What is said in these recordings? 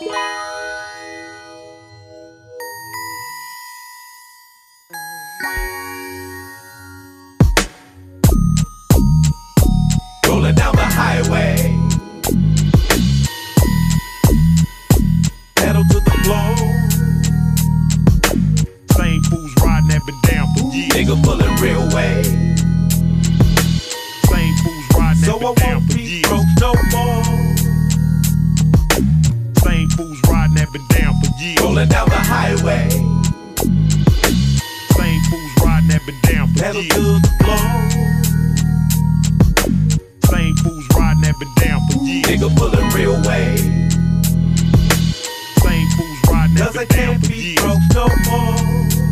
Rolling down the highway, pedal to the floor. Same fools riding that been down for years. Nigga pulling real way, Same fools riding so that I been down won't for be years. broke no more. Same fools riding that been down for years. Rolling down the highway, Same fools riding that been down for pedal years. to the floor. Same fools riding that been down for years. Nigga pulling real way, Same fools riding that cause I been down can't for be years. broke no more.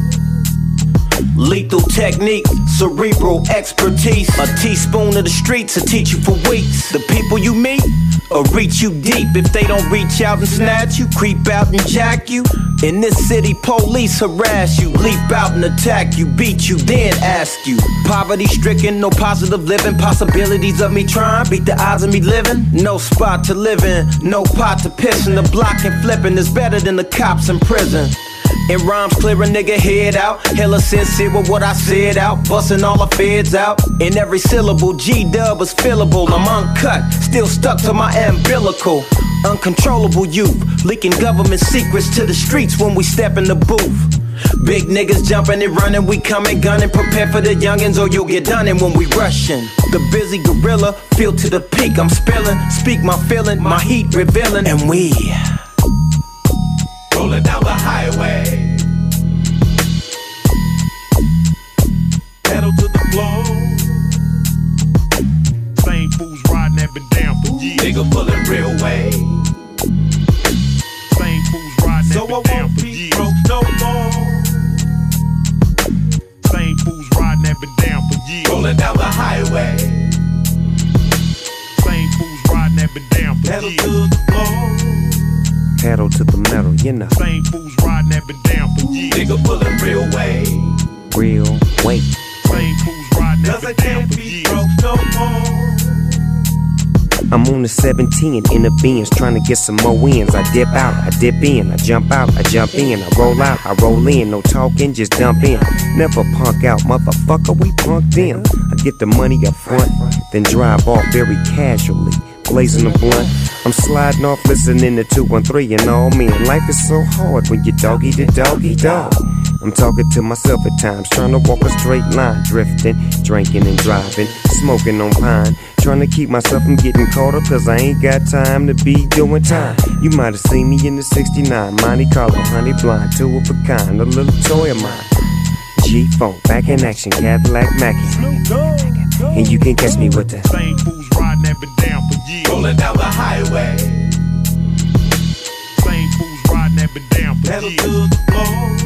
Lethal technique, cerebral expertise. A teaspoon of the streets will teach you for weeks. The people you meet will reach you deep. If they don't reach out and snatch you, creep out and jack you. In this city, police harass you, leap out and attack you, beat you, then ask you. Poverty stricken, no positive living. Possibilities of me trying, beat the odds of me living. No spot to live in, no pot to piss in. The block and flipping is better than the cops in prison. In rhymes, clear a nigga head out. Hella sincere with what I said out. Busting all the feds out. In every syllable, G-dub is fillable. I'm uncut, still stuck to my umbilical. Uncontrollable youth, leaking government secrets to the streets when we step in the booth. Big niggas jumping and running, we coming gunning. Prepare for the youngins or you'll get done in when we rushin'. The busy gorilla, feel to the peak, I'm spilling. Speak my feeling, my heat revealing. And we Rolling down the highway, pedal to the floor. Same fools riding that been down for years. Nigga pulling real way, Same fools riding so that I been down won't for be years. broke no more. Same fools riding that been down for years. Rolling down the highway, Same fools riding that been down for pedal years. to the floor. Pedal to the metal, you know. Same fools riding that been down for years. Nigga pulling real way, Real weight. Same fools riding that cause I been down can't for be years. broke no more. I'm on the 17 in the Benz, trying to get some more wins. I dip out, I dip in, I jump out, I jump in, I roll out, I roll in. No talking, just dump in. Never punk out, motherfucker, we punked in. I get the money up front, then drive off very casually, blazing a blunt. I'm sliding off, listening to 213 and all men. Life is so hard when you doggy the doggy dog. I'm talking to myself at times, trying to walk a straight line, drifting, drinking and driving, smoking on pine, trying to keep myself from getting caught up, cause I ain't got time to be doing time. You might have seen me in the 69, Monte Carlo, honey blonde, two of a kind, a little toy of mine. G-Funk, back in action, Cadillac Mackin', and you can catch me with the Same fools riding that been down for years. Rolling down the highway, Same fools riding that been down for pedal years. to the floor.